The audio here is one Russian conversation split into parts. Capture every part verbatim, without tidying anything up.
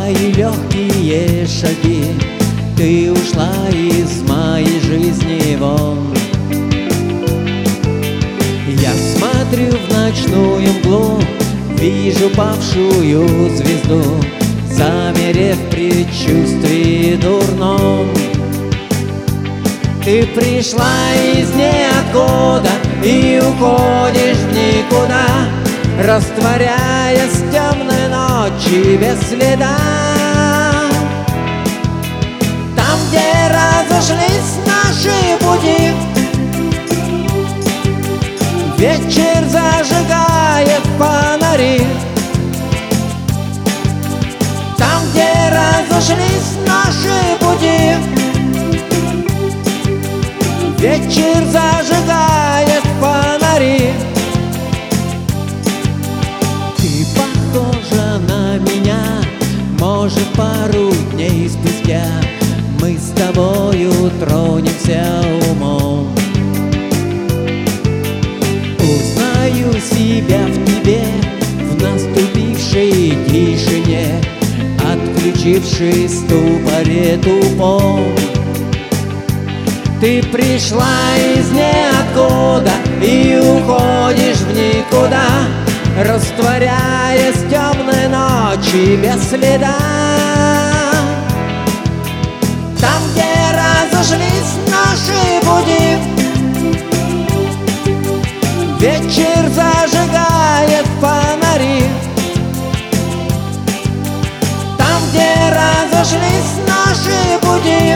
твои легкие шаги, ты ушла из моей жизни вон. Я смотрю в ночную мглу, вижу павшую звезду, замерев в предчувствии дурном. Ты пришла из ниоткуда и уходишь в никуда, растворяясь в темной ночи без следа. Там, где разошлись наши пути, вечер зажигает фонари. Там, где разошлись наши пути, вечер зажигает фонари. Ты похожа на меня, может, пару дней спустя мы с тобою тронемся умом. Узнаю себя в тебе, в наступившей тишине, отключившись в ступоре тупом. Ты пришла из ниоткуда и уходишь в никуда, растворяясь в темной ночи без следа. Там, где разошлись наши пути, вечер зажигает фонари. Там, где разошлись наши пути,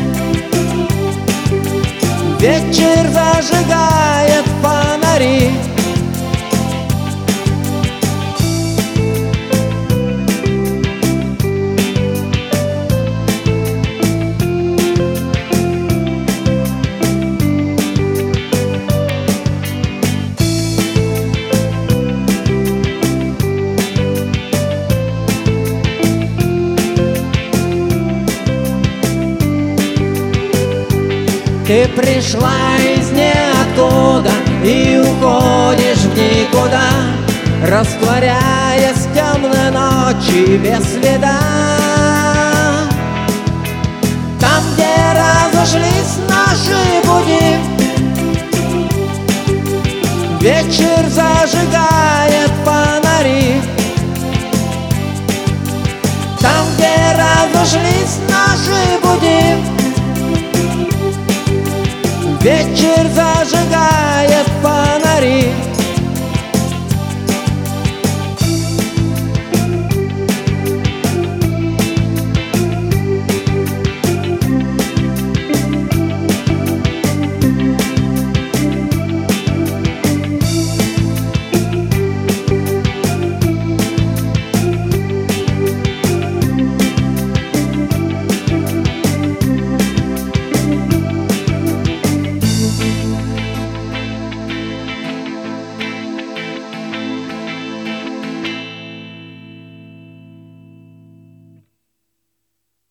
вечер зажигает фонари. Ты пришла из ниоткуда и уходишь в никуда, растворяясь в темной ночи без следа. Там, где разошлись наши пути, вечер зажигает фонари. Там, где разошлись наши пути, вечер